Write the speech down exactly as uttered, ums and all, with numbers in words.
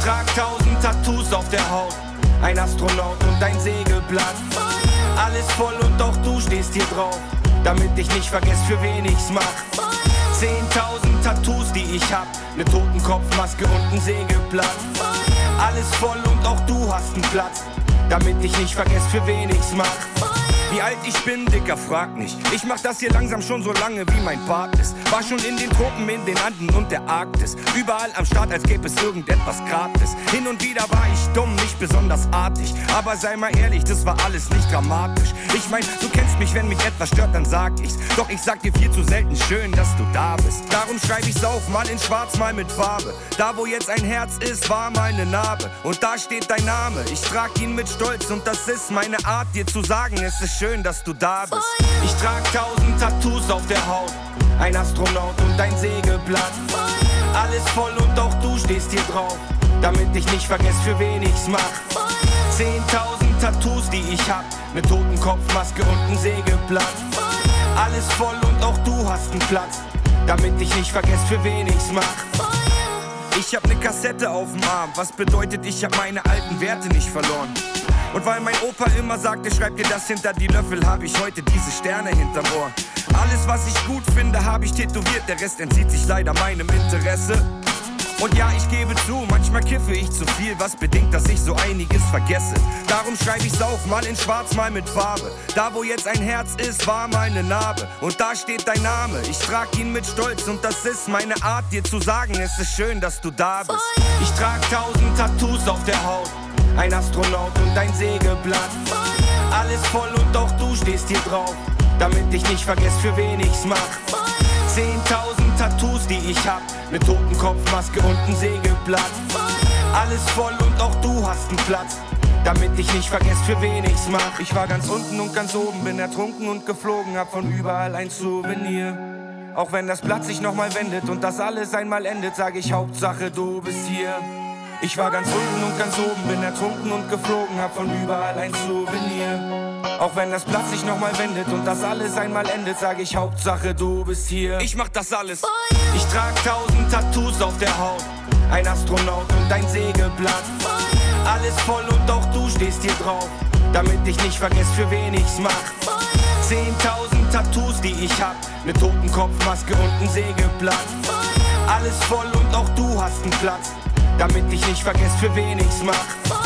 trag tausend Tattoos auf der Haut, ein Astronaut und ein Segelblatt. Alles voll und auch du stehst hier drauf, damit ich nicht vergess, für wen ich's mach. Zehntausend Tattoos, die ich hab, ne Totenkopfmaske und ein Segelblatt. Alles voll und auch du hast einen Platz, damit ich nicht vergess, für wen ich's mach. Wie alt ich bin, Dicker, frag nicht. Ich mach das hier langsam schon so lange, wie mein Part ist. War schon in den Tropen, in den Anden und der Arktis. Überall am Start, als gäbe es irgendetwas gratis. Hin und wieder war ich dumm, nicht besonders artig. Aber sei mal ehrlich, das war alles nicht dramatisch. Ich mein, du kennst mich, wenn mich etwas stört, dann sag ich's. Doch ich sag dir viel zu selten, schön, dass du da bist. Darum schreib ich's auf, mal in schwarz, mal mit Farbe. Da wo jetzt ein Herz ist, war mal ne Narbe. Und da steht dein Name, ich trag ihn mit Stolz. Und das ist meine Art, dir zu sagen, es ist schön, dass du da bist. Ich trag tausend Tattoos auf der Haut, ein Astronaut und ein Segelblatt. Alles voll und auch du stehst hier drauf, damit ich nicht vergess, für wen ich's mach. Zehntausend Tattoos, die ich hab, ne Totenkopfmaske und ein Segelblatt. Alles voll und auch du hast einen Platz, damit ich nicht vergess, für wen ich's mach. Ich hab ne Kassette auf dem Arm, was bedeutet, ich hab meine alten Werte nicht verloren. Und weil mein Opa immer sagte, schreib dir das hinter die Löffel, hab ich heute diese Sterne hinterm Ohr. Alles, was ich gut finde, hab ich tätowiert, der Rest entzieht sich leider meinem Interesse. Und ja, ich gebe zu, manchmal kiffe ich zu viel, was bedingt, dass ich so einiges vergesse. Darum schreib ich's auf, mal in schwarz, mal mit Farbe. Da wo jetzt ein Herz ist, war mal ne Narbe. Und da steht dein Name, ich trag ihn mit Stolz. Und das ist meine Art, dir zu sagen, es ist schön, dass du da bist. Ich trag tausend Tattoos auf der Haut, ein Astronaut und ein Segelblatt. Alles voll und auch du stehst hier drauf, damit ich nicht vergess, für wen ich's mach. Zehntausend Tattoos, die ich hab, ne Totenkopfmaske und ein Segelblatt. Alles voll und auch du hast einen Platz, damit ich nicht vergess, für wen ich's mach. Ich war ganz unten und ganz oben, bin ertrunken und geflogen, hab von überall ein Souvenir. Auch wenn das Blatt sich nochmal wendet und das alles einmal endet, sag ich Hauptsache du bist hier. Ich war ganz unten und ganz oben, bin ertrunken und geflogen, hab von überall ein Souvenir. Auch wenn das Blatt sich nochmal wendet und das alles einmal endet, sag ich Hauptsache du bist hier. Ich mach das alles. Ich trag tausend Tattoos auf der Haut, ein Astronaut und ein Segelblatt. Alles voll und auch du stehst hier drauf, damit ich nicht vergess, für wen ich's mach. Zehntausend Tattoos, die ich hab, ne Totenkopfmaske und ein Segelblatt. Alles voll und auch du hast einen Platz, damit ich nicht vergess, für wen ich's mach.